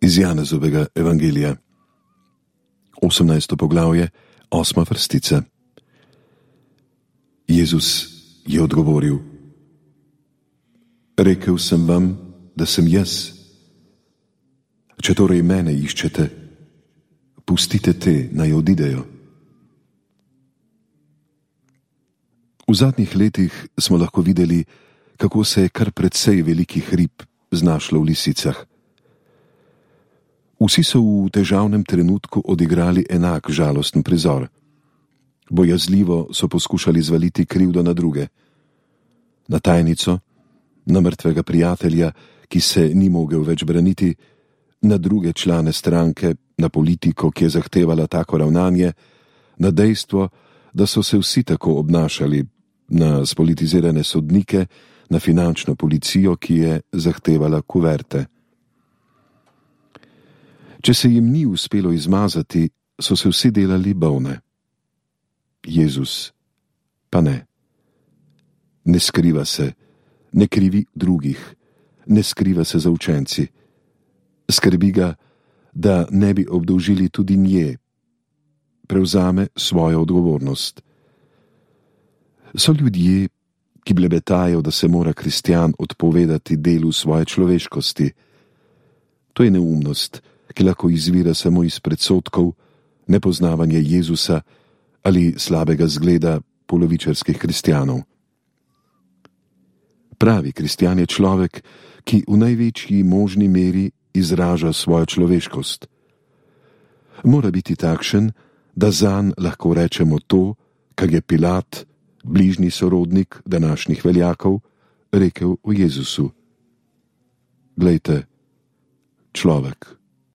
Iz Janezovega evangelija, 18. poglavje, 8. vrstica. Jezus je odgovoril: Rekel sem vam, da sem jaz. Če torej mene iščete, pustite te, naj odidejo. V zadnjih letih smo lahko videli, kako se je kar precej velikih rib znašlo v lisicah. Vsi so v težavnem trenutku odigrali enak žalosten prizor. Bojazljivo so poskušali zvaliti krivdo na druge. Na tajnico, na mrtvega prijatelja, ki se ni mogel več braniti, na druge člane stranke, na politiko, ki je zahtevala tako ravnanje, na dejstvo, da so se vsi tako obnašali, na spolitizirane sodnike, na finančno policijo, ki je zahtevala kuverte. Če se jim ni uspelo izmazati, so se vsi delali bolne. Jezus pa ne. Ne skriva se, ne krivi drugih, ne skriva se za učenci. Skrbi ga, da ne bi obdolžili tudi nje. Prevzame svojo odgovornost. So ljudje, ki blebetajo, da se mora kristjan odpovedati delu svoje človeškosti. To je neumnost, ki lahko izvira samo iz predsodkov, nepoznavanja Jezusa ali slabega zgleda polovičarskih kristjanov. Pravi kristjan je človek, ki v največji možni meri izraža svojo človeškost. Mora biti takšen, da zanj lahko rečemo to, kar je Pilat, bližnji sorodnik današnjih veljakov, rekel o Jezusu. Glejte, človek.